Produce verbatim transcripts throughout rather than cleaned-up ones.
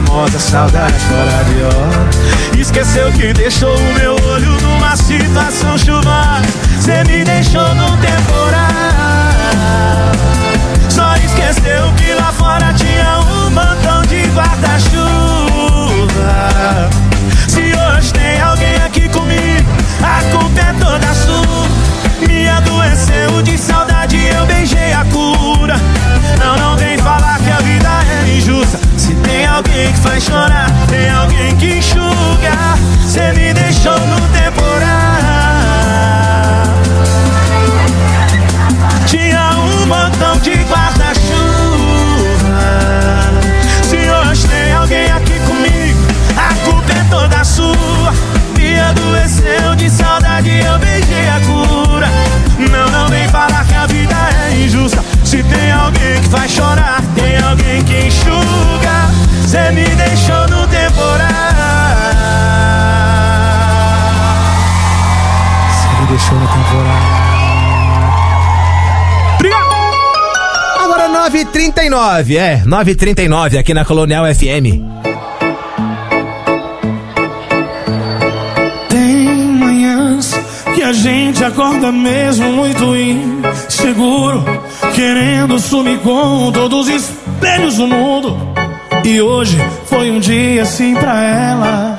famosa saudade fora de hora. Esqueceu que deixou o meu olho numa situação chuvosa. Cê me deixou num temporal. Só esqueceu que lá fora tinha um montão de guarda-chuva. Se hoje tem alguém aqui comigo, a culpa é toda sua. Me adoeceu de saudade, eu beijei a cura. Não, não vem falar que a vida é injusta. Se tem alguém que faz chorar, tem alguém que enxuga. Cê me deixou no temporal. Tinha um montão de guarda-chuva. Se hoje tem alguém aqui comigo, a culpa é toda sua. Me adoeceu de saudade, eu beijei a cura. Não, não vem falar que a vida é injusta. Se tem alguém que faz chorar, tem alguém que enxuga. Cê me deixou no temporal. Cê me deixou no temporal. Obrigado! Agora nove e trinta e nove, é, nove e trinta e nove aqui na Colonial F M. Que a gente acorda mesmo muito inseguro, querendo sumir com todos os espelhos do mundo. E hoje foi um dia assim pra ela.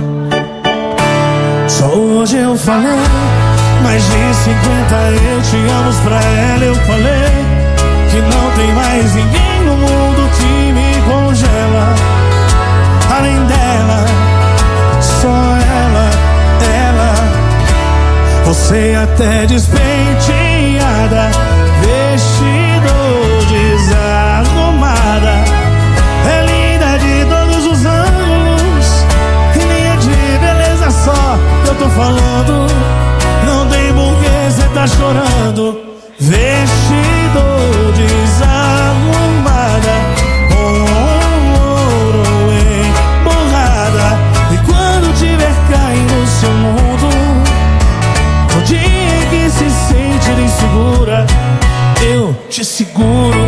Só hoje eu falei mais de cinquenta eu te amo pra ela. Eu falei que não tem mais ninguém no mundo que me congela. Além dela, só ela, ela. Você até despenteada, vestido desarrumada, é linda de todos os ângulos, e nem é de beleza só que eu tô falando. Não tem porquê cê tá chorando. Vestido desarrumada, com ouro emborrada. E quando tiver caindo o seu mundo, o dia que se sente insegura, eu te seguro.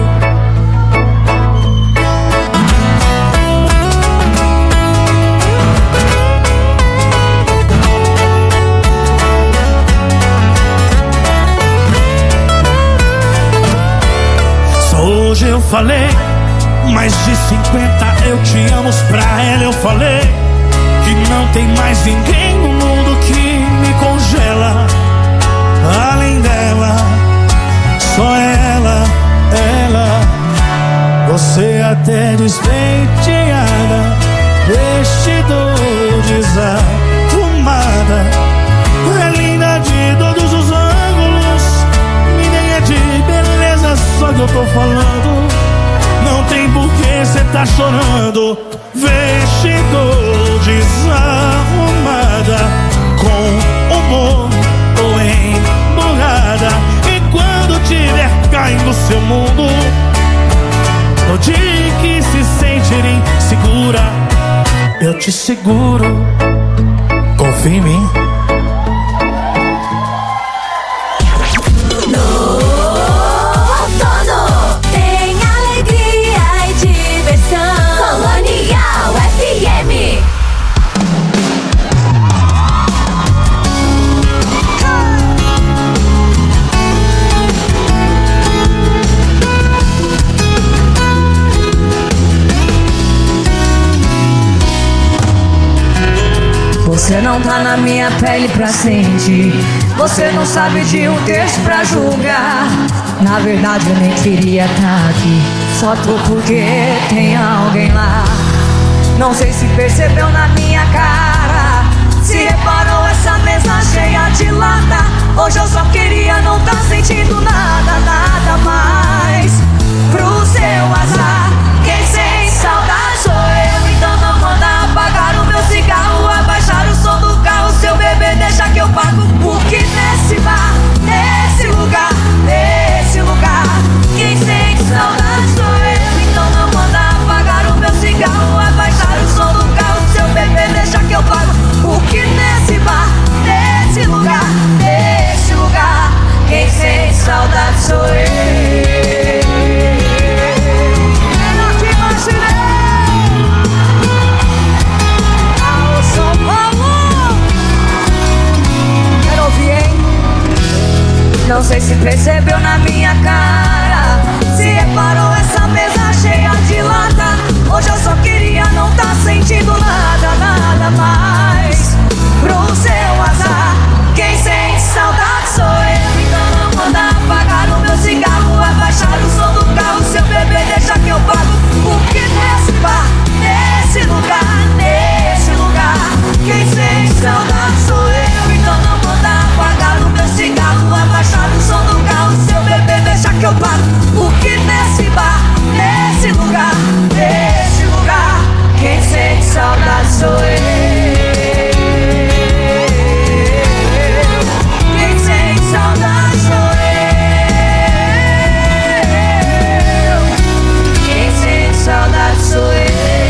Só hoje eu falei mais de cinquenta eu te amo pra ela. Eu falei que não tem mais ninguém no mundo que me congela. Além dela, só ela, ela. Você até despenteada, vestido desarrumada, é linda de todos os ângulos, e nem é de beleza só que eu tô falando. Não tem porquê cê tá chorando. Vestido desarrumada, com humor ou emburrada. E quando tiver caindo seu mundo, no dia que se sentir insegura, eu te seguro. Confia em mim. Você não tá na minha pele pra sentir. Você não sabe de um texto pra julgar. Na verdade eu nem queria tá aqui, só tô porque tem alguém lá. Não sei se percebeu na minha cara, se reparou essa mesa cheia de lata. Hoje eu só queria não tá sentindo nada, nada mais. Pro seu azar, quem sem saudade sou eu. Então não manda apagar o meu cigarro, abaixar o som do carro. Seu bebê deixa que eu pago, porque nesse bar, nesse lugar, nesse lugar, quem sente saudade sou eu. Então não manda apagar o meu cigarro, abaixar o som do carro. Seu bebê deixa que eu pago, porque nesse bar, nesse lugar, nesse lugar, quem sente saudade sou eu. sei se percebeu na minha cara, se reparou essa mesa cheia de lata. Hoje eu só queria não tá sentindo nada, nada mais. Pro seu azar, quem sente saudade sou eu. Então não manda apagar o meu cigarro, abaixar o som do carro. Seu bebê deixa que eu pago, porque nesse bar, nesse lugar, nesse lugar, quem sente saudade sou eu. Então não manda apagar o meu cigarro, abaixar o som do carro. Seu bebê deixa que eu pago, porque nesse bar, nesse lugar, nesse lugar, quem sente saudade sou eu. Quem sente saudade sou eu. Quem sente saudade sou eu.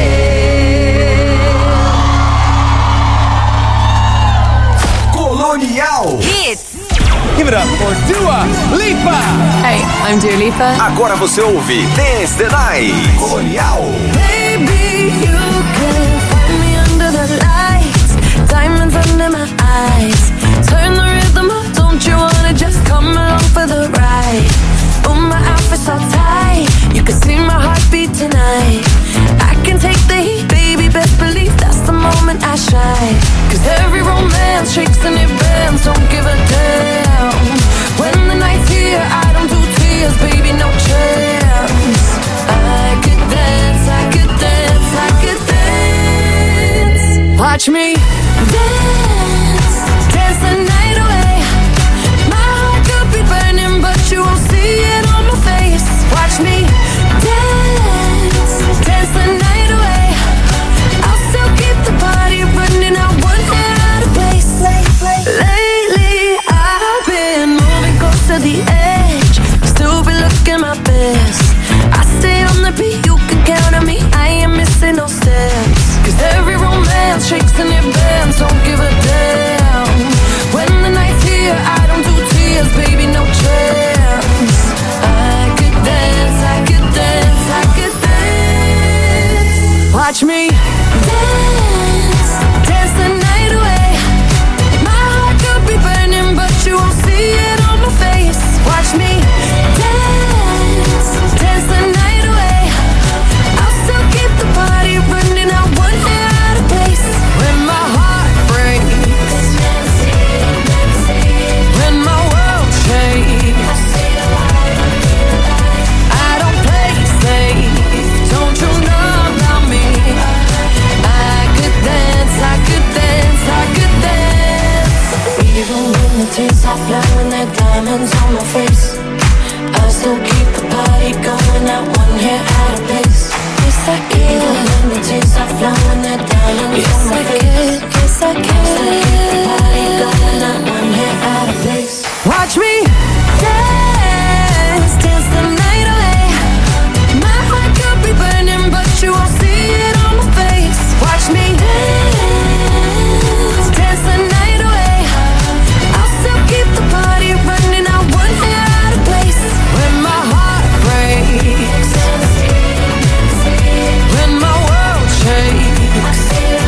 Colonial Hits. Give it up for Dua Lipa. Hey, I'm Dua Lipa. Agora você ouve Dance the Night. Colonial. Baby, you can find me under the lights, diamonds under my eyes. Turn the rhythm up, don't you wanna just come along for the ride? Oh, my outfit's all tight, you can see my heartbeat tonight. I can take the heat, baby, best believe that's the moment I shine. Cause every romance shakes and it bends, don't give a damn. When the night's here, I don't do tears, baby, no chance. I could dance, I could dance, I could dance. Watch me dance, dance the night away. My heart could be burning, but you won't see it on my face. Watch me dance, dance the night away. I'll still keep the party running, I won't get out of place. Lately, I've been moving close to the edge, still be looking my best. I stay on the beat, you can count on me, I ain't missing no steps. Cause every romance shakes and it bends, don't give a damn. When the night's here, I don't do tears, baby, no chance. I could dance, I could dance, I could dance. Watch me dance, dance the night away. My heart could be burning, but you won't see it on my face. Watch me dance, dance the night away. I'll still keep the party running, I won't get out of place. When my heart breaks, when my world shakes, I don't play safe, don't you know about me? I could dance, I could dance, I could dance. Even when the tears are flowing, they're diamonds on my face, I still keep the party going, not one hair out of place. Yes, I can. Even when the tears are flowing, they're diamonds yes, on my I face. Can. Yes, I can. I still keep the party going, not one hair out of place. Watch me dance, dance the night away. My heart could be burning, but you won't see it on my face. Watch me dance, dance the night away. I'll still keep the party running, I won't get out of place. When my heart breaks, when my world shakes,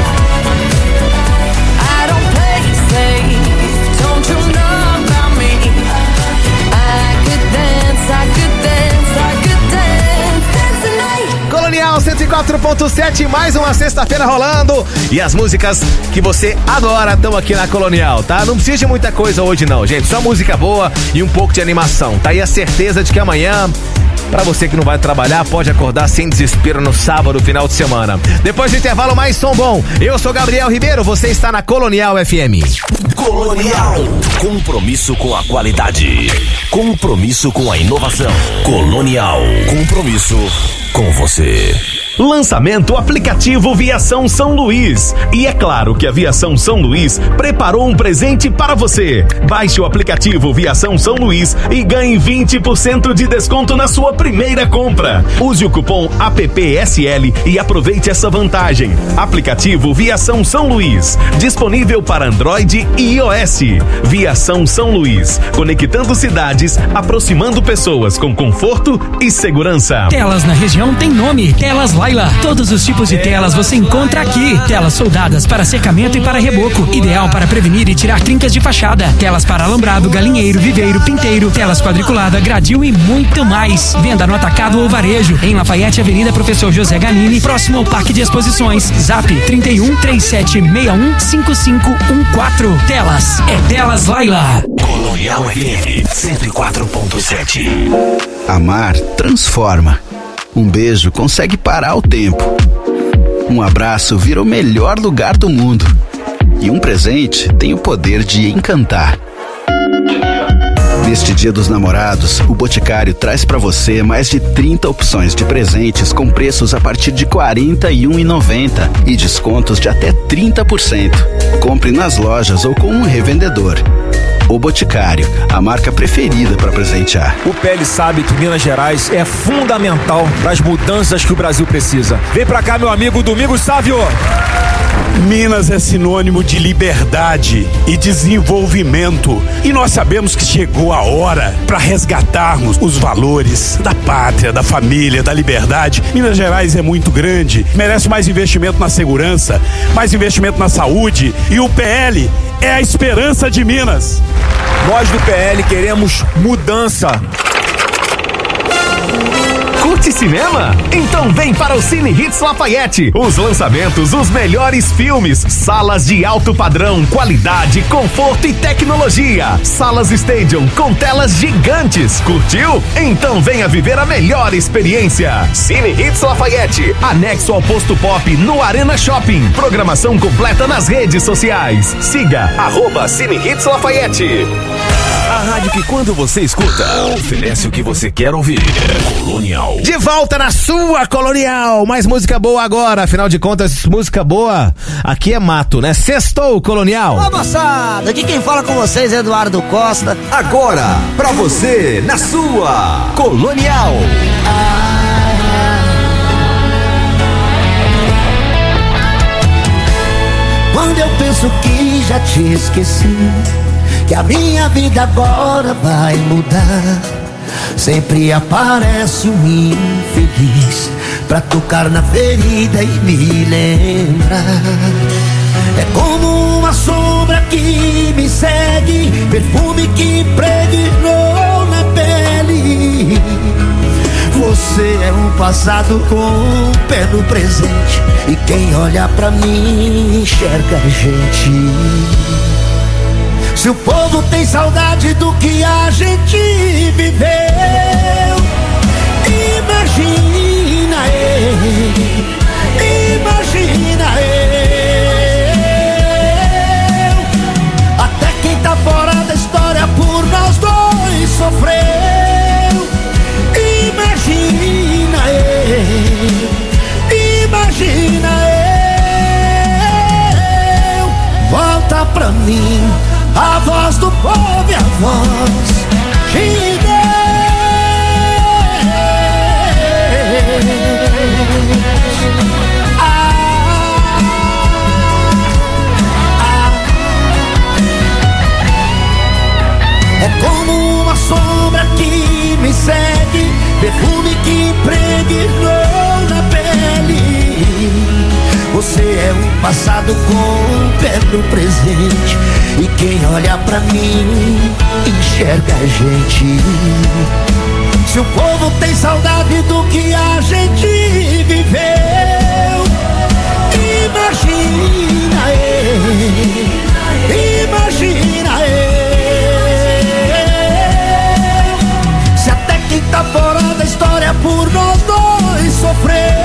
I don't play safe, don't you know about me? I could dance, I could dance, I could dance, dance the night. Colonial cento e quatro ponto sete, mais uma sexta-feira rolando. E as músicas que você adora estão aqui na Colonial, tá? Não precisa de muita coisa hoje não, gente. Só música boa e um pouco de animação. Tá aí a certeza de que amanhã, pra você que não vai trabalhar, pode acordar sem desespero no sábado, final de semana. Depois do intervalo, mais som bom. Eu sou Gabriel Ribeiro, você está na Colonial F M. Colonial. Compromisso com a qualidade. Compromisso com a inovação. Colonial. Compromisso com você. Lançamento aplicativo Viação São Luís. E é claro que a Viação São Luís preparou um presente para você. Baixe o aplicativo Viação São Luís e ganhe vinte por cento de desconto na sua primeira compra. Use o cupom A P P S L e aproveite essa vantagem. Aplicativo Viação São Luís. Disponível para Android e iOS. Viação São Luís. Conectando cidades, aproximando pessoas com conforto e segurança. Telas na região tem nome. Telas Live Laila. Todos os tipos de telas você encontra aqui. Telas soldadas para secamento e para reboco, ideal para prevenir e tirar trincas de fachada. Telas para alambrado, galinheiro, viveiro, pinteiro, telas quadriculada, gradil e muito mais. Venda no atacado ou varejo em Lafayette, Avenida Professor José Ganini, próximo ao Parque de Exposições. Zap trinta e um, trinta e sete sessenta e um, cinquenta e cinco quatorze. Telas é Telas Laila. Colonial F M cento e quatro ponto sete. Amar transforma. Um beijo consegue parar o tempo. Um abraço vira o melhor lugar do mundo. E um presente tem o poder de encantar. Neste Dia dos Namorados, o Boticário traz para você mais de trinta opções de presentes com preços a partir de quarenta e um reais e noventa centavos e descontos de até trinta por cento. Compre nas lojas ou com um revendedor. O Boticário, a marca preferida para presentear. O P L sabe que Minas Gerais é fundamental para as mudanças que o Brasil precisa. Vem pra cá, meu amigo Domingos Sávio. Minas é sinônimo de liberdade e desenvolvimento. E nós sabemos que chegou a hora para resgatarmos os valores da pátria, da família, da liberdade. Minas Gerais é muito grande, merece mais investimento na segurança, mais investimento na saúde. E o P L é a esperança de Minas. Nós do P L queremos mudança. Curte cinema? Então vem para o Cine Hits Lafayette. Os lançamentos, os melhores filmes, salas de alto padrão, qualidade, conforto e tecnologia. Salas Stadium com telas gigantes. Curtiu? Então venha viver a melhor experiência. Cine Hits Lafayette, anexo ao Posto Pop no Arena Shopping. Programação completa nas redes sociais. Siga arroba Cine Hits Lafayette. A rádio que quando você escuta, oferece o que você quer ouvir. Colonial. De volta na sua Colonial. Mais música boa agora. Afinal de contas, música boa aqui é mato, né? Sextou, Colonial. Ô, moçada, aqui quem fala com vocês é Eduardo Costa. Agora, pra você, na sua Colonial. Quando eu penso que já te esqueci, que a minha vida agora vai mudar, sempre aparece um infeliz pra tocar na ferida e me lembrar. É como uma sombra que me segue, perfume que impregnou na pele. Você é um passado com um pé no presente, e quem olha pra mim enxerga a gente. Se o povo tem saudade do que a gente viveu, imagina eu, imagina eu. Até quem tá fora da história por nós dois sofreu. Imagina eu, imagina eu. Volta pra mim a voz do povo e a voz de Deus. Ah, ah. É como uma sombra que me segue, perfume que impregnou na pele. Você é um passado com um pé no presente, e quem olha pra mim enxerga a gente. Se o povo tem saudade do que a gente viveu, imagina eu, imagina eu. Se até quem tá fora da história por nós dois sofreu,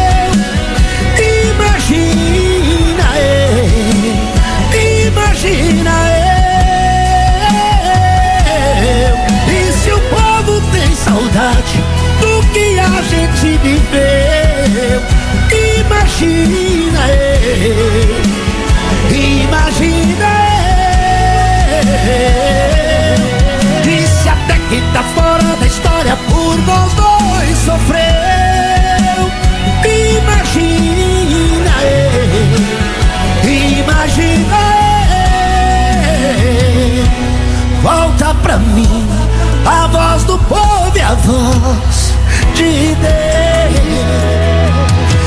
imagina eu, imagina eu. E se o povo tem saudade do que a gente viveu, imagina eu, imagina eu. E se até quem tá fora da história por nós dois sofreu, imagina eu, imagina eu. Volta pra mim a voz do povo e a voz de Deus.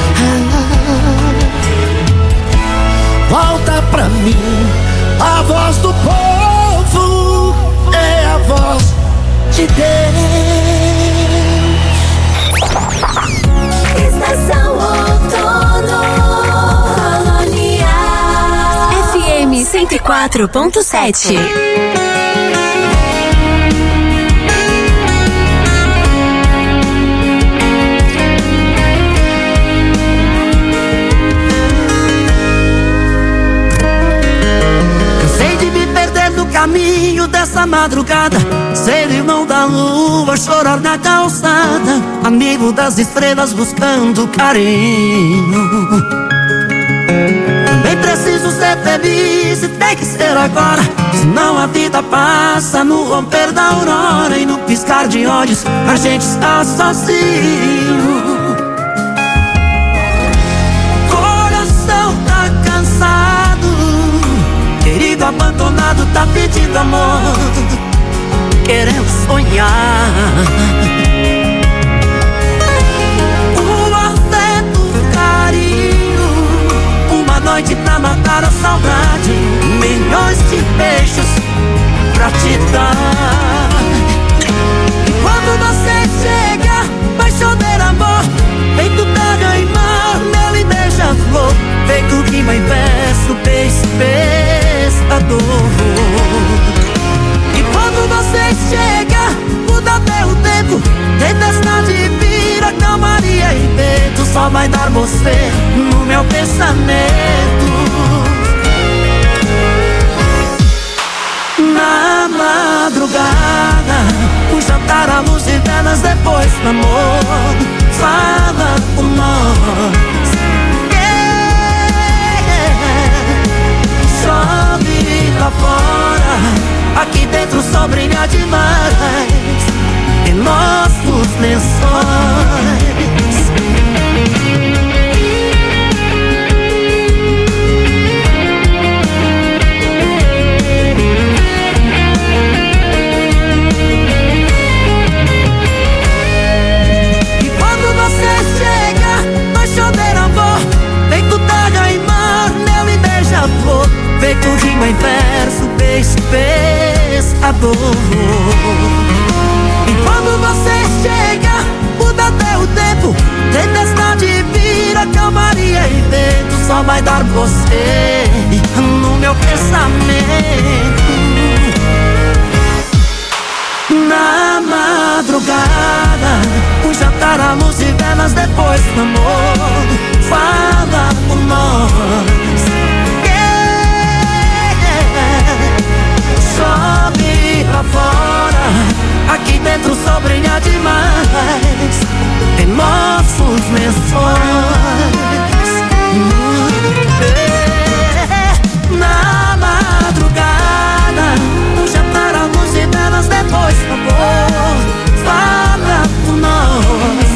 pra mim. A voz do povo é a voz de Deus. Estação Outono Colonial F M cento e quatro ponto sete. Caminho dessa madrugada, ser irmão da lua, chorar na calçada, amigo das estrelas buscando carinho. Também preciso ser feliz e tem que ser agora, senão a vida passa no romper da aurora e no piscar de olhos a gente está sozinho. Coração tá cansado, querido abandonado tá pedindo amor, querendo sonhar. O afeto, o carinho, uma noite pra matar a saudade, milhões de beijos pra te dar. E quando você chega, vai chover amor, feito terra e mar, mel e beija-flor, feito rima em verso, beijo, pescador. E quando você chega, muda até o tempo, tempestade vira calmaria e vento, só vai dar você no meu pensamento. Na madrugada, o jantar à luz de velas, depois do amor, fala por nós. Chove lá fora, aqui dentro só brilha demais em nossos lençóis. E quando você chega, vai chover amor, feito terra e mar, mel e beija-flor, feito rima em verso, beijo, pescador. E quando você chega, muda até o tempo, tempestade vira calmaria e vento, só vai dar você no meu pensamento. Na madrugada, o jantar à luz de velas, depois do amor, fala por nós. Chove lá fora, aqui dentro só brilha demais em nossos lençóis. Na madrugada, o jantar à luz de velas, depois do amor, fala por nós.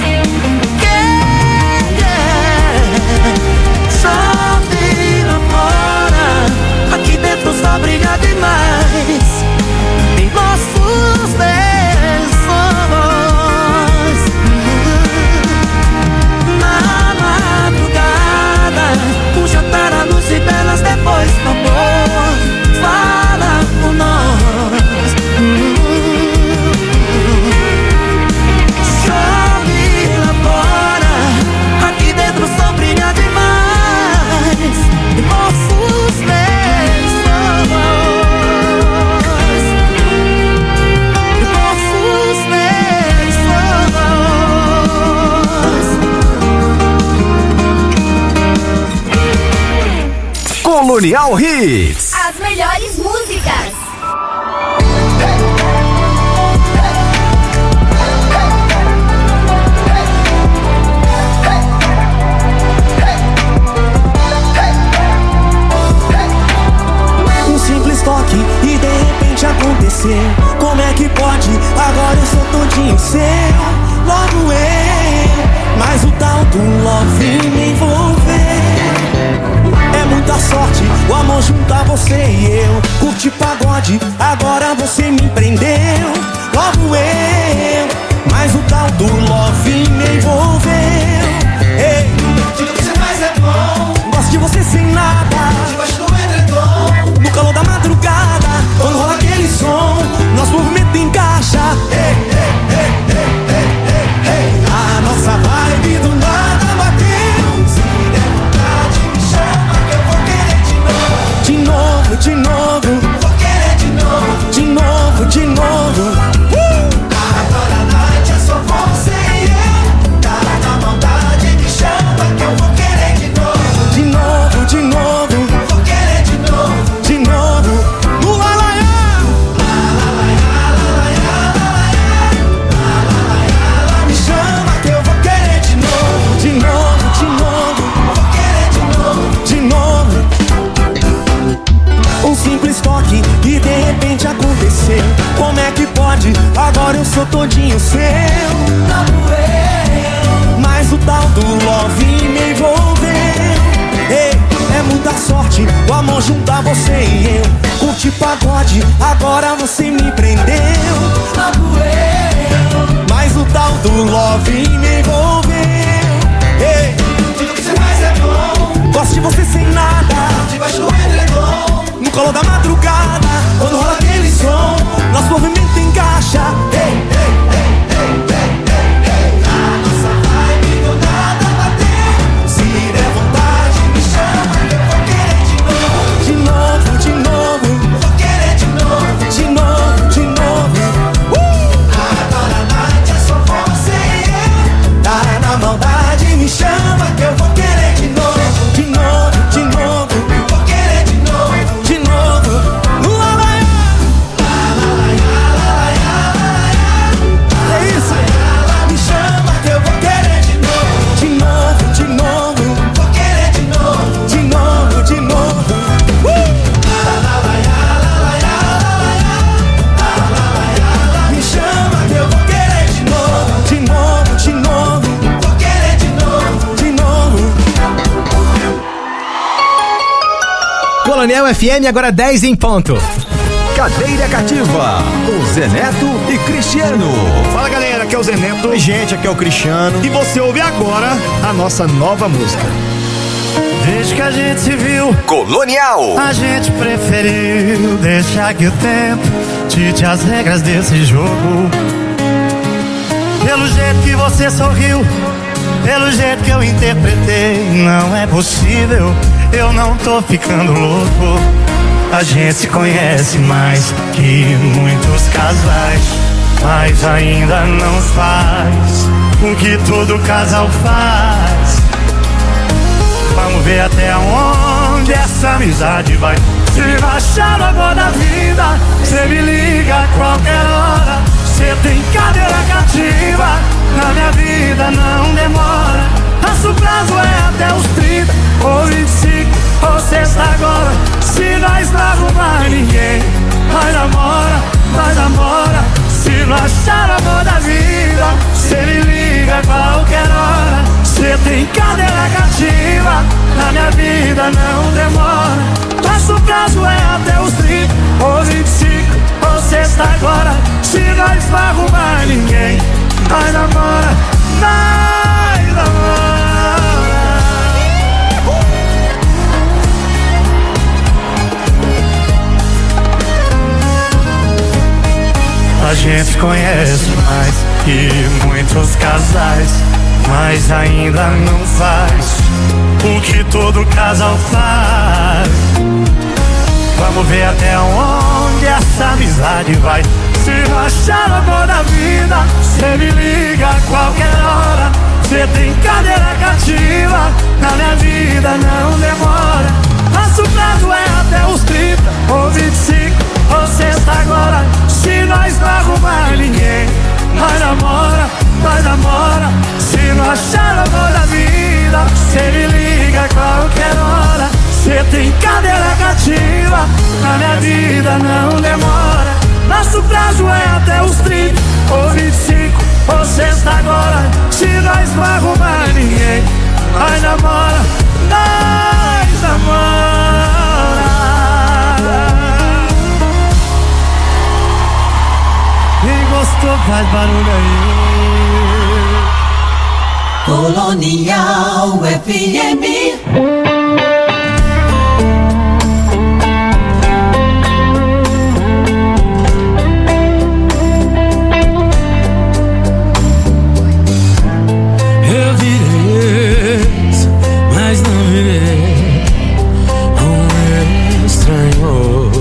Chove lá fora, aqui dentro só brilha demais em nossos lençóis. Na madrugada, o jantar à luz de velas, depois do amor, fala por nós. Chove lá fora, aqui dentro só brilha demais em nossos lençóis. Nossos lençóis. Colonial Hits. As melhores músicas. Um simples toque e de repente aconteceu. Como é que pode? Agora eu sou todinho seu. Logo eu, mas o tal do love me envolveu. É muita sorte, o amor juntar você e eu. Curte pagode, agora você me prendeu. Logo eu, mas o tal do love me envolveu. Ei, tudo que você faz é bom. Gosto de você sem nada, debaixo do edredom. sou todinho seu. Como eu. Mas o tal do love me envolveu. Ei, é muita sorte o amor juntar você e eu. Curti pagode, agora você me prendeu. Como eu. Mas o tal do love me envolveu. Ei, tudo que você faz é bom. Gosto de você sem nada, debaixo do edredom, no colo da madrugada, quando rola aquele som, nosso movimento encaixa. Ei, ei, ei, ei, ei, ei, ei. A nossa vibe do nada bateu. Se der vontade me chama que eu vou querer de novo. De novo, de novo, eu vou querer de novo. De novo, de novo. uh! Agora a noite é só você e eu. Tá na maldade, me chama que eu vou querer de novo. De novo, de novo, eu vou querer de novo. De novo. É isso. Me chama que eu vou querer de novo. De novo, de novo. Vou querer de novo. De novo, de novo. uh! Me chama que eu vou querer de novo. De novo, de novo. Vou querer de novo. De novo. Colonial F M, agora dez em ponto. Cadeira Cativa, com Zé Neto e Cristiano. Fala galera, aqui é o Zé Neto. Oi gente, aqui é o Cristiano. E você ouve agora a nossa nova música. Desde que a gente se viu, Colonial, a gente preferiu deixar que o tempo dite as regras desse jogo. Pelo jeito que você sorriu, pelo jeito que eu interpretei, não é possível, eu não tô ficando louco. A gente se conhece mais que muitos casais, mas ainda não faz o que todo casal faz. Vamos ver até onde essa amizade vai. Se baixar o amor da vida, cê me liga a qualquer hora. Cê tem cadeira cativa, na minha vida não demora. Nosso prazo é até os trinta, ou vinte e cinco, ou sexta agora. Se nós não arrumar ninguém, nós namora, nós namora. Se não achar amor da vida, cê me liga a qualquer hora. Cê tem cadeira cativa, na minha vida não demora. Nosso prazo é até os trinta, ou vinte e cinco, ou sexta agora. Se nós não arrumar ninguém, nós namora, nós namora. A gente conhece mais que muitos casais, mas ainda não faz o que todo casal faz. Vamos ver até onde essa amizade vai. Se achar o amor da vida, cê me liga a qualquer hora. Cê tem cadeira cativa, na minha vida não demora. Nosso prazo é até os trinta, ou vinte e cinco, ou sexta agora. Se nós não arrumar ninguém, nós namora, nós namora. Se não achar o amor da vida, cê me liga a qualquer hora. Cê tem cadeira cativa, na minha vida não demora. Nosso prazo é até os trinta, ou vinte e cinco, ou sexta agora. Se nós não arrumar ninguém, nós namora, nós namora. Quem gostou faz barulho aí. Colonial F M. Eu virei, mas não virei um estranho.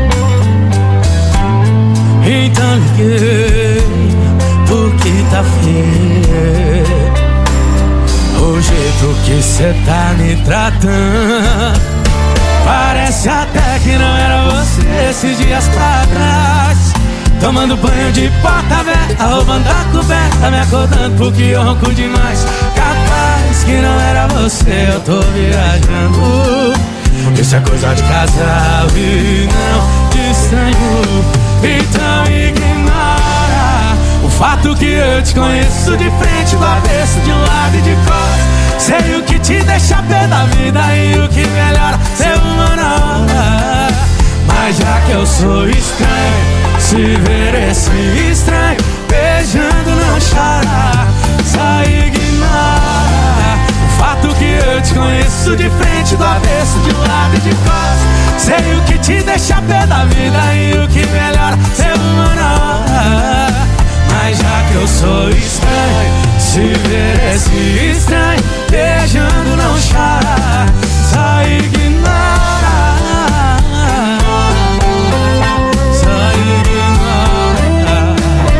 Então liguei, porque tá feio o jeito que cê tá me tratando. Parece até que não era você esses dias pra trás. Tomando banho de porta aberta, roubando a coberta, me acordando porque eu ronco demais. Capaz que não era você, eu tô viajando. Isso é coisa de casal e não de estranho. Então ignora fato que eu te conheço de frente, do avesso, de lado e de costas. Sei o que te deixa pé da vida e o que melhora ser humano. Mas já que eu sou estranho, se ver esse estranho beijando não chora, só ignora o fato que eu te conheço de frente, do avesso, de lado e de costas. Sei o que te deixa pé da vida e o que melhora ser humano. Mas já que eu sou estranho, se ver esse estranho beijando não chora, só ignora, só ignora.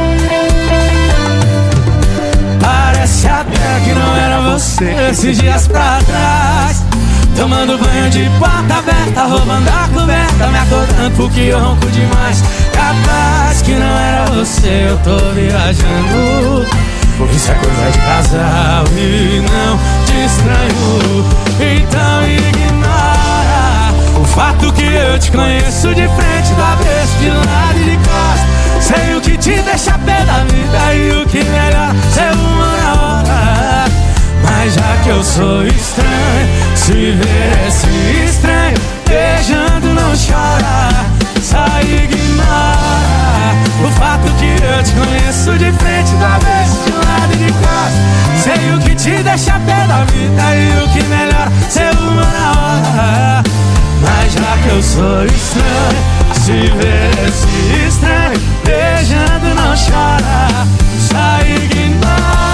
Parece até que não era você esses dias pra trás, tomando banho de porta aberta, roubando a coberta, me acordando porque eu ronco demais. Capaz que não era você, eu tô viajando. Isso é coisa de casal e não de estranho. Então ignora o fato que eu te conheço de frente, do avesso, de lado e de costas. Sei o que te deixa pé da vida e o que melhor ser uma hora. Mas já que eu sou estranho, se ver esse estranho beijando não chora, só ignora o fato que eu te conheço de frente, do avesso, de lado e de costas. Sei o que te deixa pé da vida e o que melhor ser uma hora. Mas já que eu sou estranho, se ver esse estranho beijando não chora, só ignora.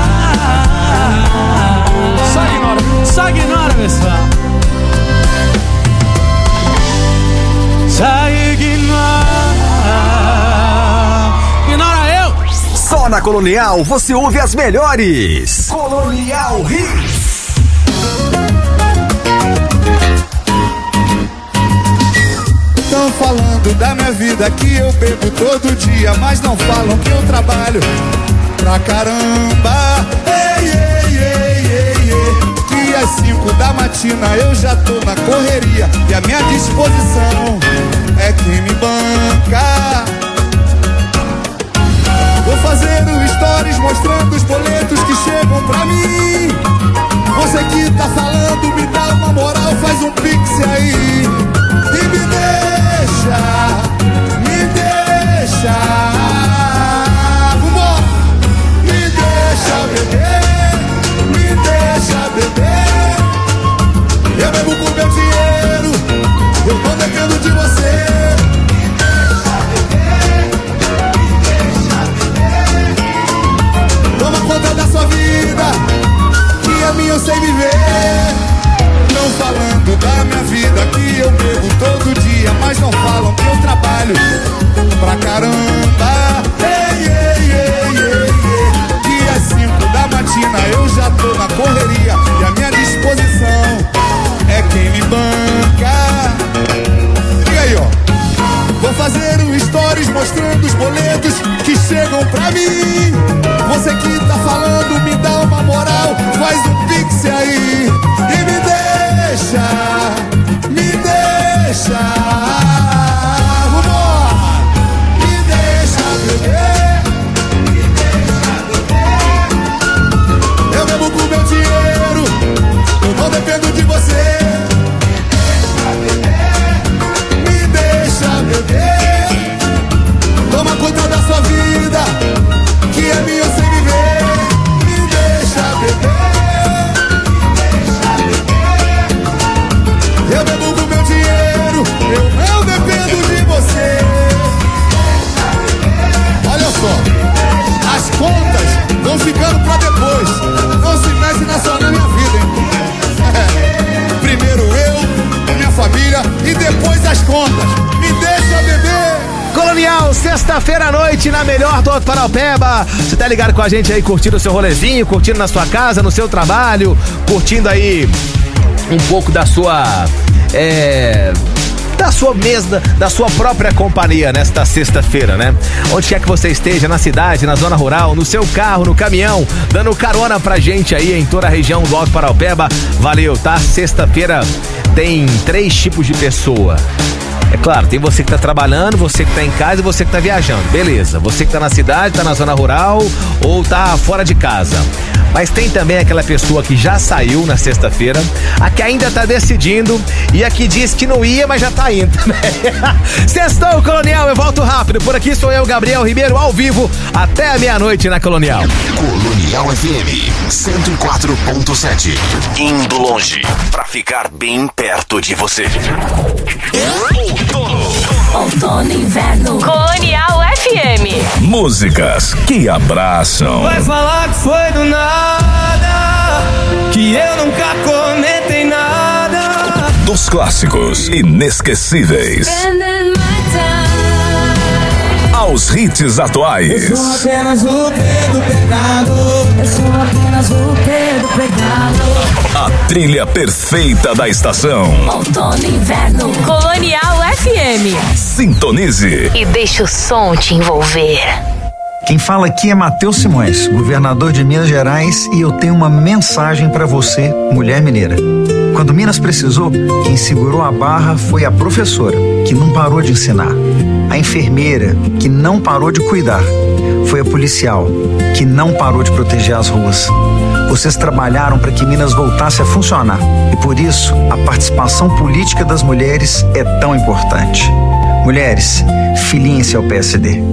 Só ignora, só ignora, pessoal. Só ignora. Ignora eu. Só na Colonial você ouve as melhores. Colonial Hits. Tão falando da minha vida que eu bebo todo dia, mas não falam que eu trabalho pra caramba. Ei, ei, ei, ei, ei. Que às cinco da matina eu já tô na correria e a minha disposição é quem me banca. Vou fazer um stories mostrando os boletos que chegam pra mim. Você que tá falando, me dá uma moral, faz um pix aí e me deixa, me deixa, vambora, me deixa beber, me deixa beber. Eu bebo com meu dinheiro, eu tô devendo de você. Toma conta da sua vida, que a minha eu sei viver. Não falando da minha vida que eu bebo todo dia, mas não falam que eu trabalho pra caramba. Ei, ei, ei, ei, ei. Que às cinco da matina eu já tô na correria e a minha disposição é quem me banca. E aí, ó, vou fazer um stories mostrando os boletos que chegam pra mim. Você que tá falando, me dá uma moral, faz um pix aí e me deixa, me deixa, vambora, me deixa beber, me deixa beber. Eu bebo com meu dinheiro, eu não dependo de você. Me deixa beber, toma conta da sua vida, que é minha eu sei viver. Me deixa beber, me deixa beber. Eu bebo com meu dinheiro, eu não dependo de você. Olha só, as contas vão ficando pra depois. Não se mete nessa na minha vida, hein? É. Primeiro eu, minha família e depois as contas. Me deixa beber. Colonial, sexta-feira à noite, na melhor do Alto Paraupeba. Você tá ligado com a gente aí, curtindo o seu rolezinho, curtindo na sua casa, no seu trabalho, curtindo aí um pouco da sua... É... da sua mesa, da sua própria companhia nesta sexta-feira, né? Onde quer que você esteja, na cidade, na zona rural, no seu carro, no caminhão, dando carona pra gente aí em toda a região do Alto Paraupeba. Valeu, tá? Sexta-feira tem três tipos de pessoa. É claro, tem você que tá trabalhando, você que tá em casa e você que tá viajando. Beleza, você que tá na cidade, tá na zona rural ou tá fora de casa. Mas tem também aquela pessoa que já saiu na sexta-feira, a que ainda tá decidindo e a que diz que não ia, mas já tá indo também. Sextou, Colonial, eu volto rápido. Por aqui sou eu, Gabriel Ribeiro, ao vivo, até a meia-noite na Colonial. Colonial F M cento e quatro ponto sete. Indo longe pra ficar bem perto de você. Outono. Outono e inverno. Colonial F M. Músicas que abraçam. Vai falar que foi do nada, que eu nunca comentei nada. Dos clássicos inesquecíveis aos hits atuais. Eu sou apenas o Pedro pegado. Eu sou apenas o Pedro pegado. A trilha perfeita da estação. Outono e inverno. Colonial F M. Sintonize E deixa o som te envolver. Quem fala aqui é Matheus Simões, governador de Minas Gerais, e eu tenho uma mensagem para você, mulher mineira. Quando Minas precisou, quem segurou a barra foi a professora, que não parou de ensinar. A enfermeira, que não parou de cuidar. Foi a policial, que não parou de proteger as ruas. Vocês trabalharam para que Minas voltasse a funcionar. E por isso, a participação política das mulheres é tão importante. Mulheres, filiem-se ao P S D.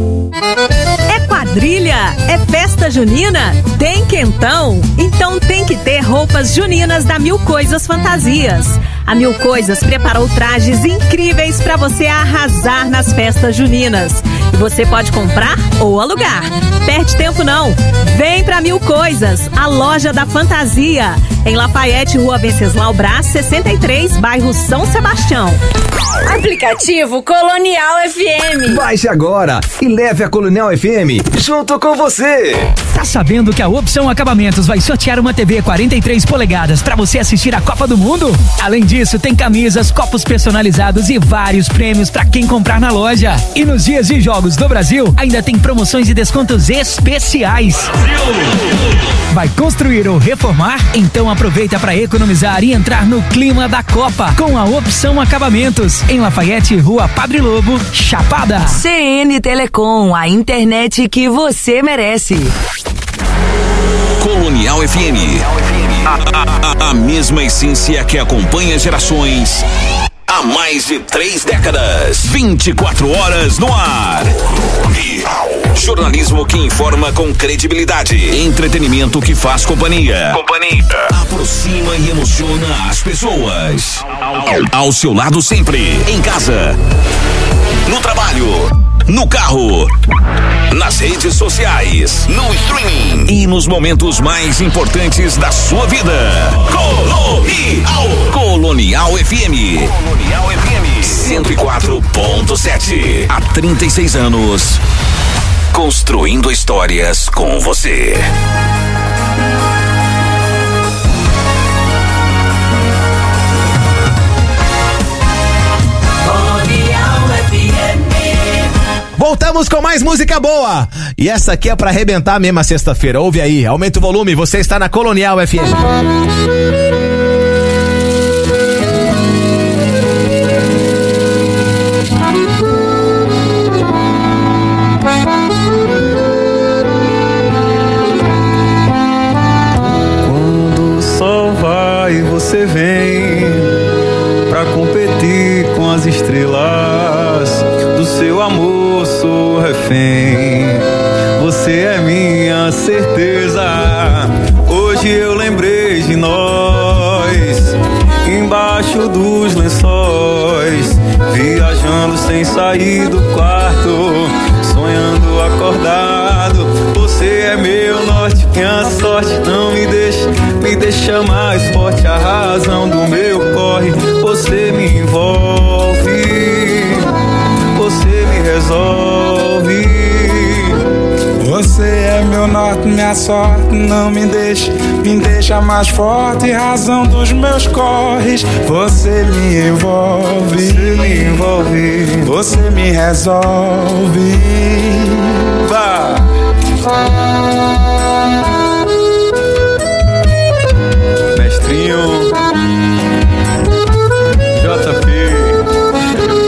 Quadrilha? É festa junina? Tem quentão? Então tem que ter roupas juninas da Mil Coisas Fantasias. A Mil Coisas preparou trajes incríveis para você arrasar nas festas juninas. E você pode comprar ou alugar. Perde tempo não. Vem pra Mil Coisas, a loja da fantasia. Em Lafayette, Rua Venceslau Brás, sessenta e três, bairro São Sebastião. Aplicativo Colonial F M. Baixe agora e leve a Colonial F M junto com você. Tá sabendo que a Opção Acabamentos vai sortear uma T V quarenta e três polegadas para você assistir a Copa do Mundo? Além disso, tem camisas, copos personalizados e vários prêmios para quem comprar na loja. E nos dias de jogos do Brasil, ainda tem promoções e descontos especiais. Vai construir ou reformar? Então aproveita para economizar e entrar no clima da Copa com a Opção Acabamentos. Em Lafayette, Rua Padre Lobo, Chapada. C N Telecom, a internet que você merece. Colonial F M. A, a, a mesma essência que acompanha gerações há mais de três décadas. vinte e quatro horas no ar. Jornalismo que informa com credibilidade. Entretenimento que faz companhia. Companhia. Aproxima e emociona as pessoas. Ao, ao seu lado sempre. Em casa. No trabalho. No carro, nas redes sociais, no streaming e nos momentos mais importantes da sua vida. Colonial, Colonial F M. Colonial F M cento e quatro ponto sete. Há trinta e seis anos, construindo histórias com você. Voltamos com mais música boa. E essa aqui é pra arrebentar mesmo a sexta-feira. Ouve aí, aumenta o volume, você está na Colonial F M. Quando o sol vai, você vem pra competir com as estrelas do seu amor. Sou refém, você é minha certeza. Hoje eu lembrei de nós, embaixo dos lençóis, viajando sem sair do quarto, sonhando acordado. Você é meu norte, minha sorte, não me deixa, me deixa mais forte. A razão do meu corre, você me envolve, você me resolve. Você é meu norte, minha sorte, não me deixa, me deixa mais forte, razão dos meus corres. Você me envolve, você me envolve, você me resolve. Vá. Mestrinho J P.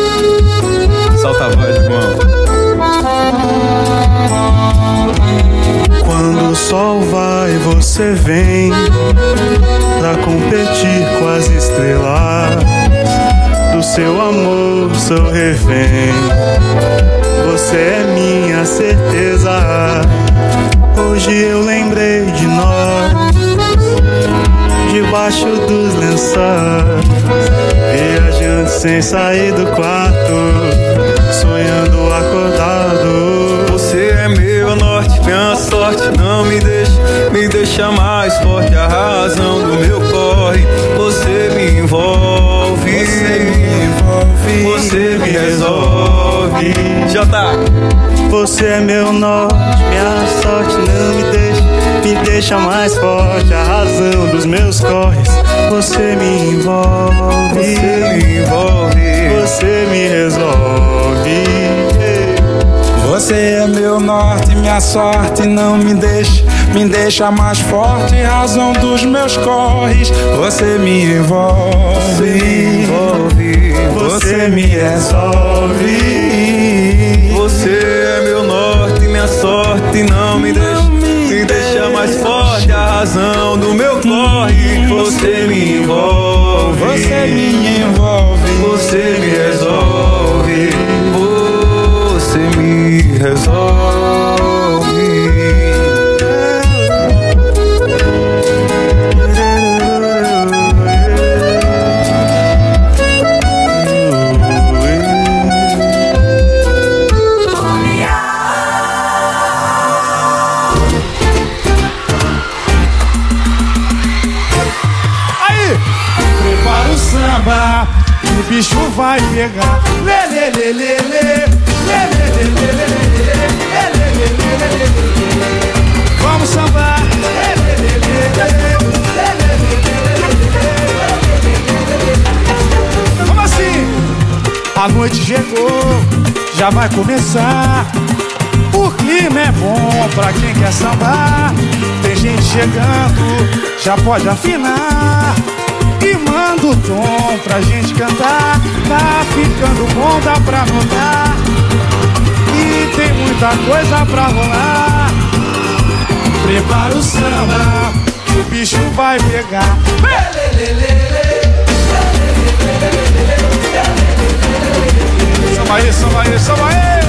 vem pra competir com as estrelas. Do seu amor sou refém, você é minha certeza. Hoje eu lembrei de nós, debaixo dos lençóis, viajando sem sair do quarto, sonhando acordado. Você é meu norte, minha sorte, não me deixa, me deixa mais forte, a razão do meu corre. Você me envolve, você me envolve, você me resolve. Já tá. Você é meu norte, minha sorte, não me deixa, me deixa mais forte, a razão dos meus corres. Você me envolve, você me envolve, você me resolve. Você é meu norte, minha sorte, não me deixa, me deixa mais forte, razão dos meus corres. Você me envolve, você me envolve, você me resolve. Você é meu norte, minha sorte, não me deixa, me deixa mais forte, a razão do meu corre. Você me envolve, você me envolve, você me resolve, você me resolve. O bicho vai pegar. Lê, lê, lê, lê, lê. Lê, lê, lê, lê, lê, lê. Lê, lê, lê, lê, lê, lê. Vamos sambar. Lê, lê, lê, lê, lê. Lê, lê, lê, lê, lê. Como assim? A noite chegou, já vai começar. O clima é bom pra quem quer sambar. Tem gente chegando, já pode afinar. E manda o tom pra gente cantar. Tá ficando bom, dá pra notar. E tem muita coisa pra rolar. Prepara o samba, que o bicho vai pegar. Samba aí, samba aí, samba aí.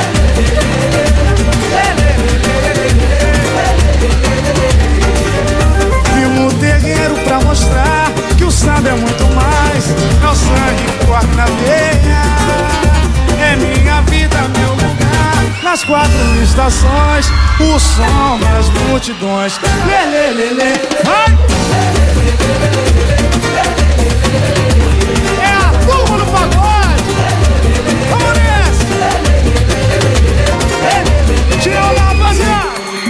Vim no terreiro pra mostrar que o samba é muito mais. É o sangue que corre na veia, é minha vida, meu lugar. Nas quatro estações, o som das multidões. Lê, lê, lê, lê. Vai! É a turma do pagode. Vamos nessa! Tira lá, rapaziada!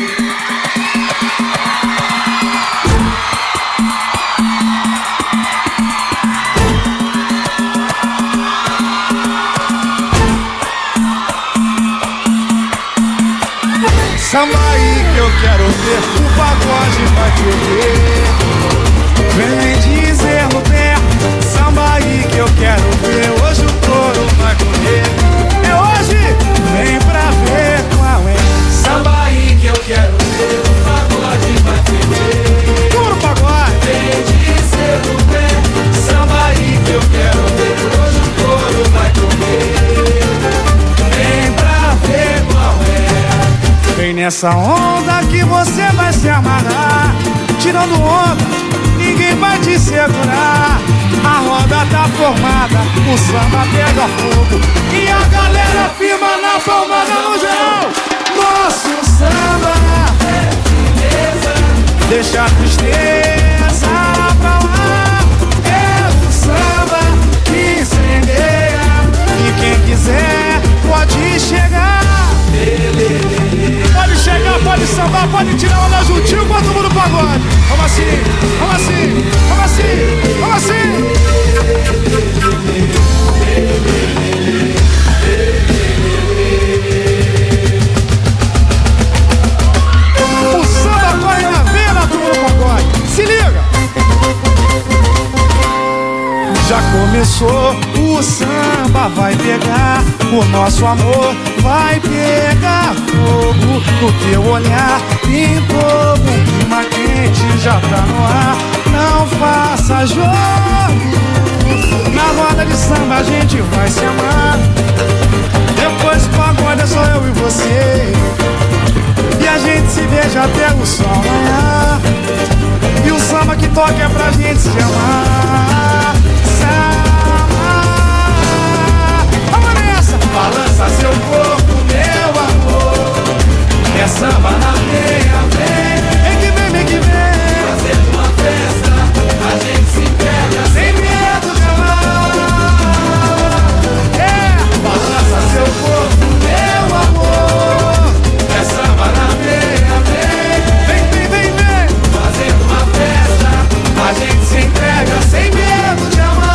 Samba aí que eu quero ver, o pagode vai te ver. Vem dizer no pé, samba aí que eu quero ver. Hoje o touro vai correr, é hoje, vem pra ver qual é. Samba aí que eu quero ver, o pagode vai te ver. Touro pagode. Vem dizer no pé, samba aí que eu quero ver. Hoje o touro vai correr, vem pra ver qual é. Vem nessa onda que você vai se amarrar. Tirando onda, ninguém vai te segurar. A roda tá formada, o samba pega fogo e a galera firma na palmada no geral. Nosso samba é firmeza, deixa a tristeza pra lá. É o samba que incendeia e quem quiser pode chegar. Pode chegar, pode sambar, pode tirar onda juntinho com todo mundo pagode. Vamos assim, vamos assim, vamos assim, vamos assim. O samba corre na veia, turma do pagode. Se liga. Já começou, o samba vai pegar, o nosso amor vai pegar fogo. O teu olhar pintou um clima quente, já tá no ar, não faça jogo. Na roda de samba a gente vai se amar, depois do pagode é só eu e você, e a gente se beija até o sol amanhã. E o samba que toca é pra gente se amar. Samba, vamos nessa! Balança seu corpo, meu amor, é samba na veia, vem. Vem que vem, vem que vem. Fazendo uma festa, a gente se pega sem medo de amar. É, balança seu corpo, meu amor, é samba na veia, vem. Vem, vem, vem, vem. Fazendo uma festa, a gente se entrega sem medo de amar.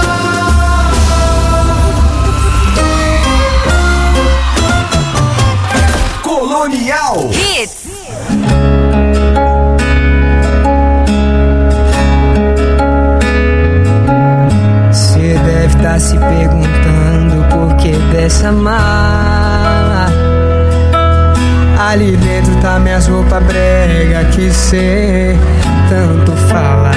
Colonial Hits. Cê deve estar se perguntando por que dessa mala. Ali dentro tá minhas roupas brega que cê tanto fala.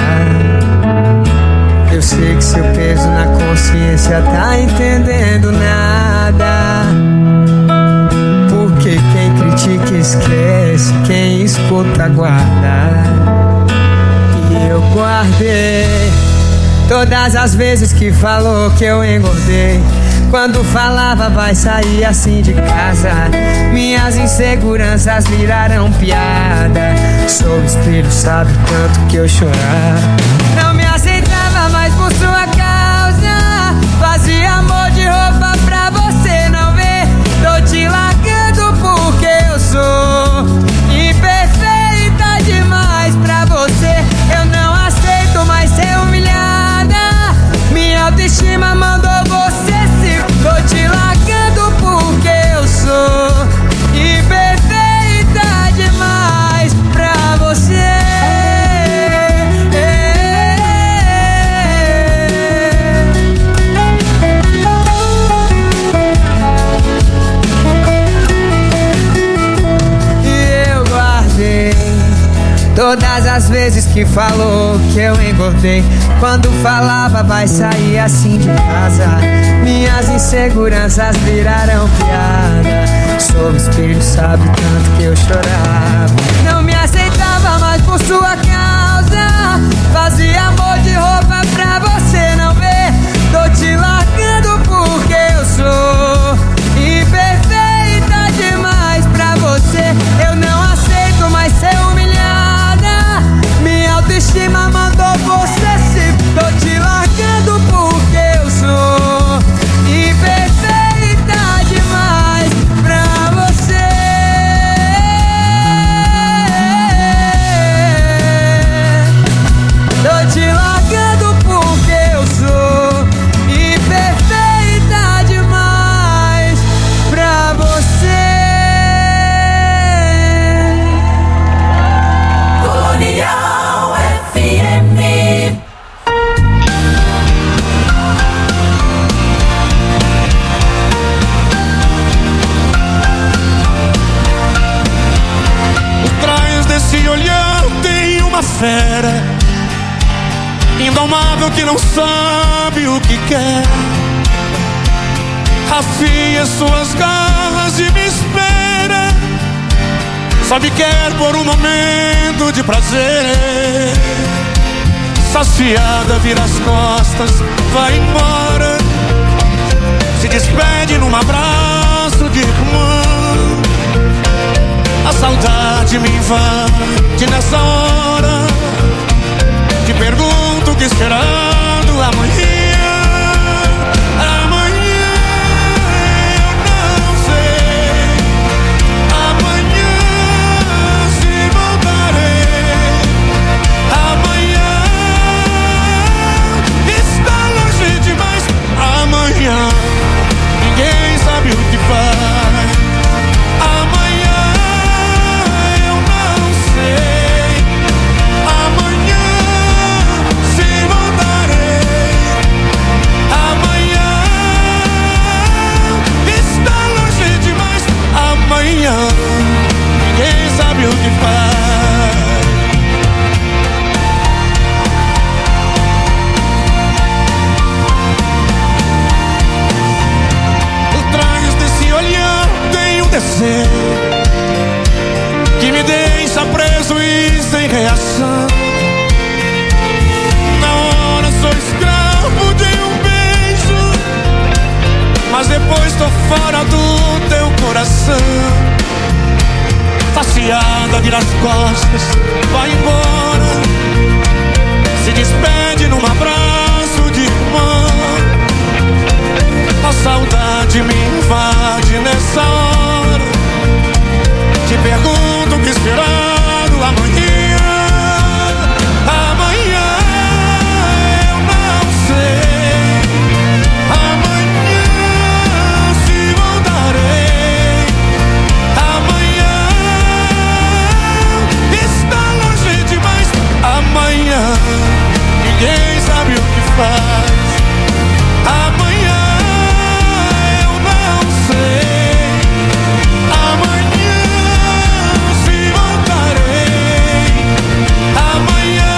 Eu sei que seu peso na consciência tá entendendo nada. Porque quem critica esquece, quem escuta guarda. E eu guardei todas as vezes que falou que eu engordei. Quando falava vai sair assim de casa, minhas inseguranças viraram piada. Sob o espelho sabe o tanto que eu chorava. Não me aceitava mais por sua causa, fazia amor de roupa pra você não ver. Tô te largando porque eu sou imperfeita demais pra você. Eu não aceito mais ser humilhada, minha autoestima mandou você se... Tô te largando porque eu sou imperfeita demais pra você. Todas as vezes que falou que eu engordei, quando falava vai sair assim de casa, minhas inseguranças viraram piada. Sob o espelho sabe o tanto que eu chorava. Não me aceitava mais por sua causa, fazia amor de roupa pra você não ver. Tô te largando porque eu sou imperfeita demais pra você. Eu não aceito mais ser humilhada, minha autoestima mandou você se... Tô te largando porque eu sou imperfeita demais pra você. Tô te largando porque eu sou imperfeita demais pra você. Colonial F M. Por trás desse olhar tem uma fera indomável que não sabe o que quer. Afia suas garras e me espera. Só me quer por um momento de prazer. Saciada, vira as costas, vai embora. Se despede num abraço de irmã. A saudade me invade nessa hora. Te pergunto o que esperando amanhã. Amanhã eu não sei. Amanhã se voltarei. Amanhã está longe demais. Amanhã ninguém sabe o que faz. Amanhã eu não sei. Amanhã se voltarei. sem reação. Na hora sou escravo de um beijo, mas depois tô fora do teu coração. Saciada, vira as costas, vai embora, se despede num abraço de irmã. A saudade me invade nessa hora. Te pergunto o que esperar do amanhã. Amanhã eu não sei. Amanhã se voltarei. Amanhã está longe demais. Amanhã ninguém sabe o que faz. Amanhã eu não sei. Amanhã se voltarei. Amanhã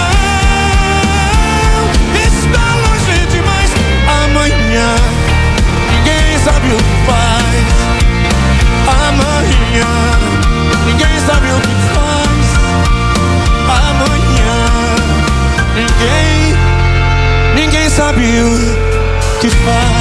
está longe demais. Amanhã ninguém sabe o que faz. Amanhã ninguém sabe o que faz. Amanhã ninguém, ninguém sabe o que faz.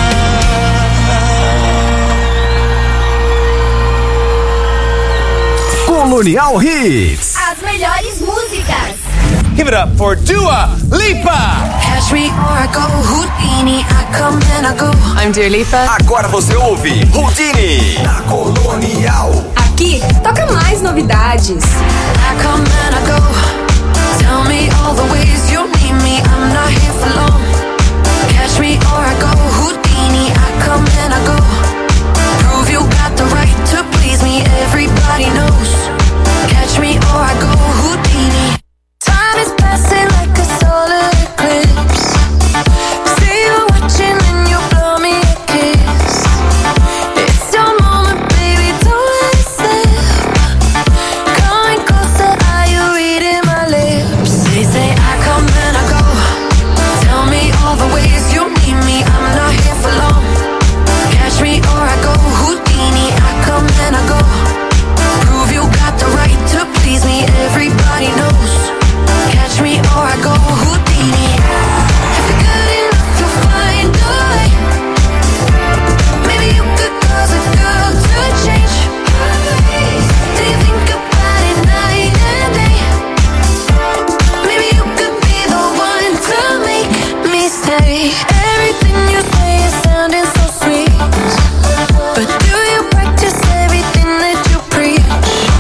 Colonial Hits. As melhores músicas. Give it up for Dua Lipa. Catch me or I go Houdini, I come and I go. I'm Dua Lipa. Agora você ouve Houdini na Colonial. Aqui toca mais novidades. I come and I go. Tell me all the ways you need me. I'm not here for long. Catch me or I go Houdini, I come and I go. Prove you got the right to please me. Everybody knows. Catch me or I go Houdini. Time is passing like a solar eclipse. See you watching and you blow me a kiss. It's your moment, baby, don't let it slip. Coming closer, are you reading my lips? They say I come and I go. Tell me all the ways you need me. I'm not here for long. Catch me or I go Houdini. I come and I go. Prove you got the right to please me. Everybody knows. Catch me or I go Houdini. If you're good enough, you'll find a way. Maybe you could cause a girl to change. Do you think about it night and day? Maybe you could be the one to make me stay. Everything you say is sounding so sweet, but do you practice everything that you preach?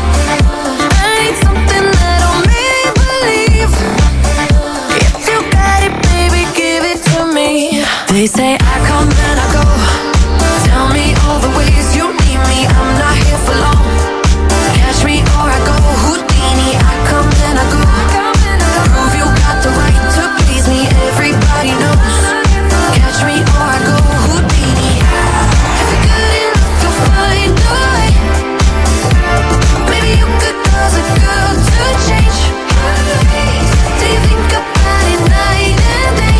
I need something that'll make me believe. If you got it, baby, give it to me. They say I come and I go. Tell me all the ways you need me. I'm not here for long. Catch me or I go Houdini. I come and I go. Prove you got the right to please me. Everybody knows. Catch me or I go Houdini. If you're good enough, you'll find a way. Maybe you could cause a girl to change. Do you think about it night and day?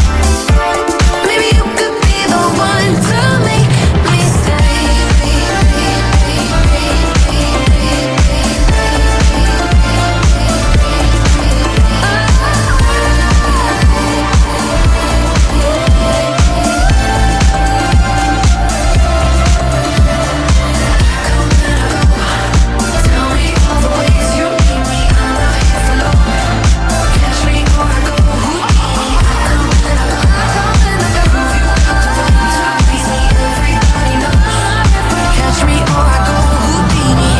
Maybe you could be the one to make me stay. Tell me all the ways you need me. I'm not here for long. Catch me or I go Houdini. I come and I go. Prove you got the right to please me. Everybody knows. Catch me or I go Houdini.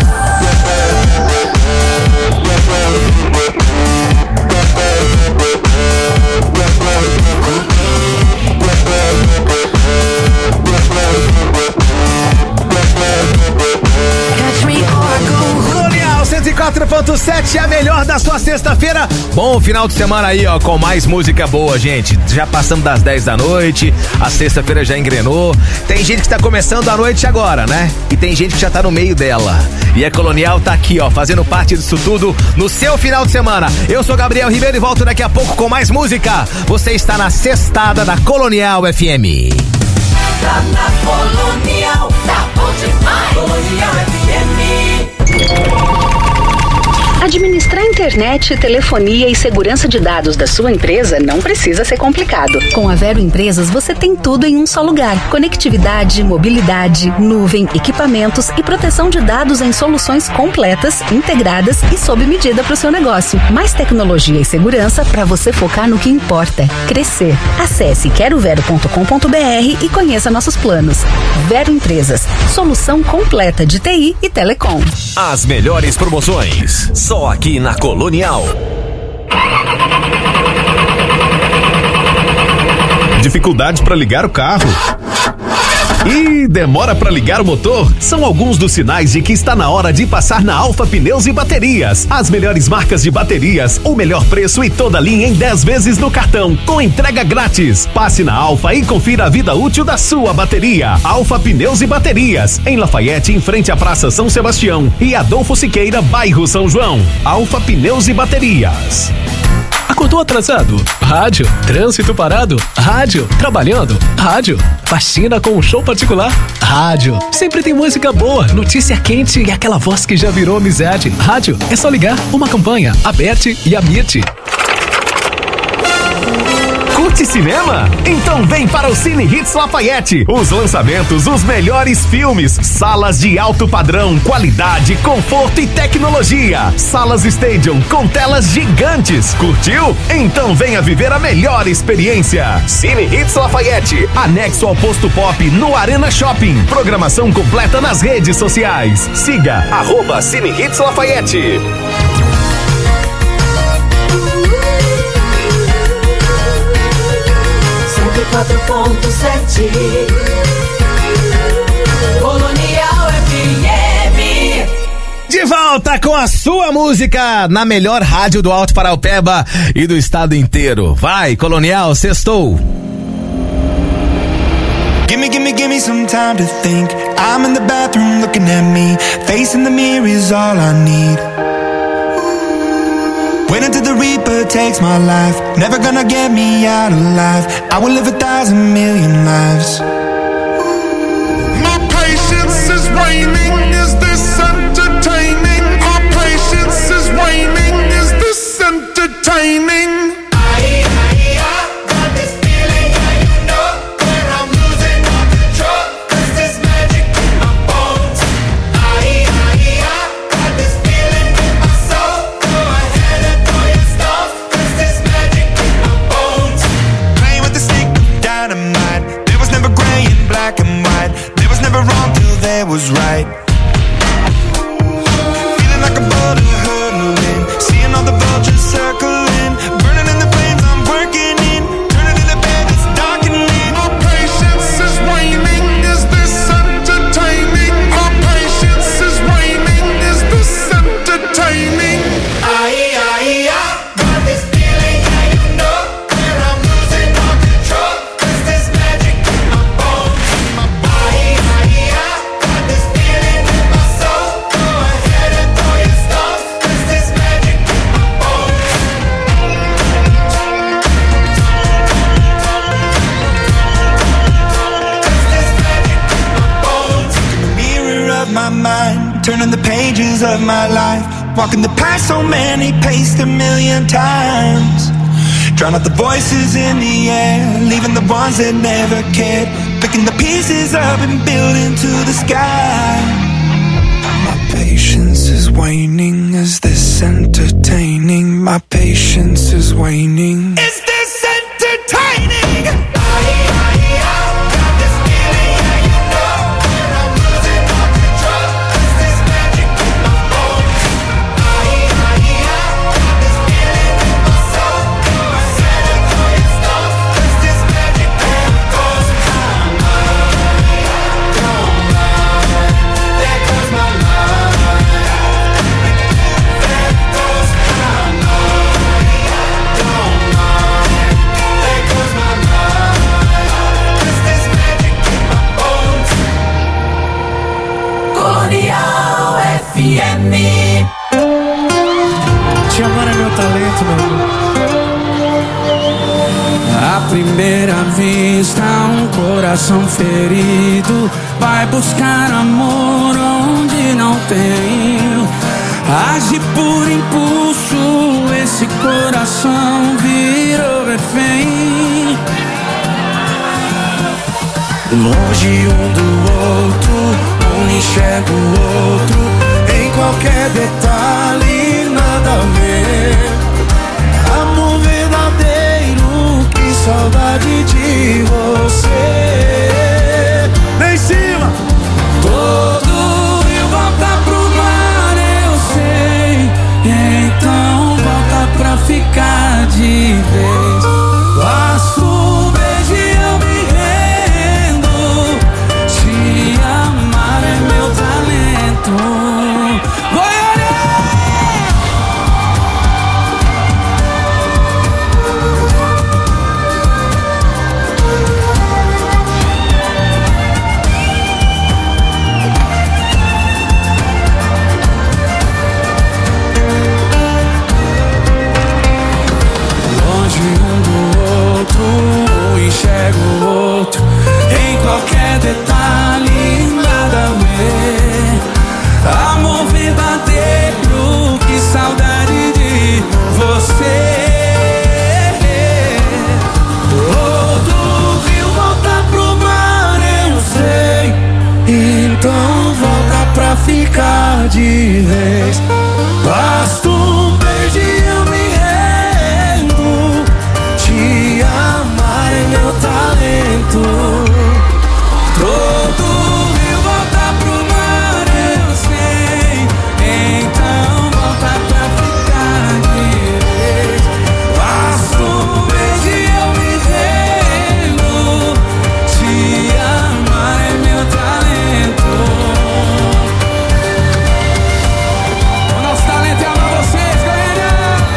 Catch me or I go Colonial cento e quatro ponto sete, a melhor da sua sexta-feira. Bom final de semana aí, ó, com mais música boa, gente. Já passamos das dez da noite, a sexta-feira já engrenou. Tem gente que tá começando a noite agora, né? E tem gente que já tá no meio dela. E a Colonial tá aqui, ó, fazendo parte disso tudo no seu final de semana. Eu sou Gabriel Ribeiro e volto daqui a pouco com mais música. Você está na Sextada da Colonial F M. Tá na Colonial, tá bom demais. Colonial F M. Administrar internet, telefonia e segurança de dados da sua empresa não precisa ser complicado. Com a Vero Empresas você tem tudo em um só lugar. Conectividade, mobilidade, nuvem, equipamentos e proteção de dados em soluções completas, integradas e sob medida para o seu negócio. Mais tecnologia e segurança para você focar no que importa: crescer. Acesse quero vero ponto com ponto br e conheça nossos planos. Vero Empresas, solução completa de T I e telecom. As melhores promoções, só aqui na Colonial. Dificuldades para ligar o carro? E demora para ligar o motor? São alguns dos sinais de que está na hora de passar na Alfa Pneus e Baterias. As melhores marcas de baterias, o melhor preço e toda a linha em dez vezes no cartão, com entrega grátis. Passe na Alfa e confira a vida útil da sua bateria. Alfa Pneus e Baterias, em Lafayette, em frente à Praça São Sebastião, e Adolfo Siqueira, bairro São João. Alfa Pneus e Baterias. Acordou atrasado? Rádio. Trânsito parado? Rádio. Trabalhando? Rádio. Faxina com um show particular? Rádio. Sempre tem música boa, notícia quente e aquela voz que já virou amizade. Rádio. É só ligar uma campanha, a Beth e a Mirti. Curte cinema? Então vem para o Cine Hits Lafayette. Os lançamentos, os melhores filmes, salas de alto padrão, qualidade, conforto e tecnologia. Salas Stadium com telas gigantes. Curtiu? Então venha viver a melhor experiência. Cine Hits Lafayette, anexo ao Posto Pop no Arena Shopping. Programação completa nas redes sociais. Siga arroba Cine Hits Lafayette. quatro ponto sete Colonial F M. De volta com a sua música na melhor rádio do Alto Paraupeba e do estado inteiro. Vai, Colonial, sextou. Gimme, gimme, gimme some time to think. I'm in the bathroom looking at me. Facing the mirror is all I need. Wait until the Reaper takes my life. Never gonna get me out alive. I will live a thousand million lives. My patience is waning. Is this entertaining? My patience is waning. Is this entertaining? Was right. Feeling like a boulder hurtling, seeing all the vultures circling, burning in the flames I'm working in, turning in the bed it's darkening. My patience is waning. Is this entertaining? My patience is waning. Is this entertaining? Aye, aye, aye. Got this feeling, yeah, you know, where I'm losing all control. Cause there's magic in my bones. Aye, aye, aye. Turning the pages of my life, walking the path so many paced a million times. Drown out the voices in the air, leaving the ones that never cared. Picking the pieces up and building to the sky. My patience is waning. Is this entertaining? My patience is waning. Is this entertaining? Te amar é meu talento, meu amor. À primeira vista, um coração ferido vai buscar amor onde não tem. Age por impulso, esse coração virou refém. Longe um do outro, um enxerga o outro, em qualquer detalhe nada a ver. Amor verdadeiro, que saudade de você. Vem em cima! Todo rio volta pro mar, eu sei. Então volta pra ficar de vez. Basta um beijo e eu me rendo. Te amar é meu talento. Goiânia! Enxergo o outro, em qualquer detalhe nada a ver. Amor verdadeiro, que saudade de você. Todo rio volta pro mar, eu sei. Então volta pra ficar de vez. Basta um beijo e eu me rendo. Te amar é meu talento. Todo rio volta pro mar, eu sei. Então volta pra ficar de vez. Basta um beijo e eu me rendo. Te amar é meu talento. O nosso talento é amar vocês, Goiânia.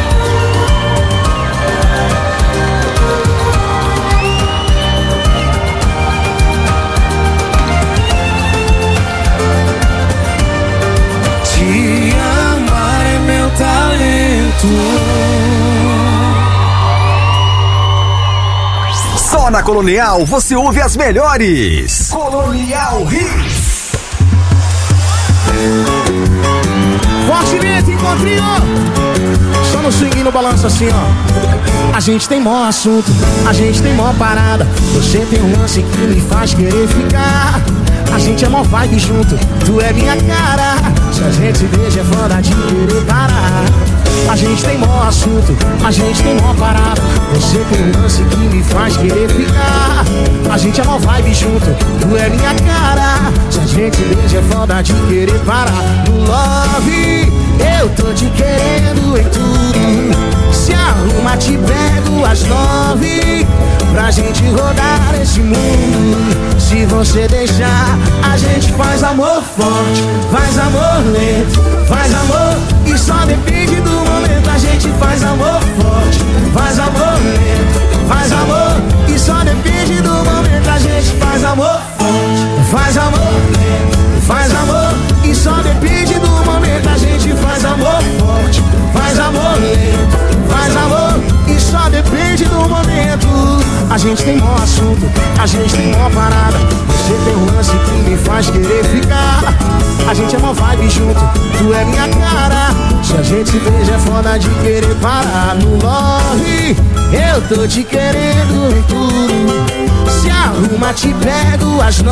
Te amar é meu talento. Só na Colonial você ouve as melhores. Colonial Hits. Fortemente, encontrinho. Só no swing e no balanço assim, ó. A gente tem mó assunto, a gente tem mó parada. Você tem um lance que me faz querer ficar. A gente é mó vibe junto, tu é minha cara. Se a gente beija é foda de querer parar. A gente tem mó assunto, a gente tem mó parada. Você tem um lance que me faz querer ficar. A gente é mó vibe junto, tu é minha cara. Se a gente beija é foda de querer parar. No love, eu tô te querendo em tudo. Se arruma, te pego às nove, pra gente rodar esse mundo. Se você deixar, a gente faz amor forte, faz amor lento, faz amor e só depende do momento. A gente faz amor forte, faz amor lento, faz amor e só depende do momento. A gente faz amor forte, faz amor lento, faz amor e só depende do momento. A gente faz amor forte, faz amor lento, faz amor e só depende do momento. A gente tem mó assunto, a gente tem mó parada. Você tem um lance que me faz querer ficar. A gente é mó vibe junto, tu é minha cara. Se a gente se beija é foda de querer parar. No love, eu tô te querendo em tudo. Se arruma, te pego às nove.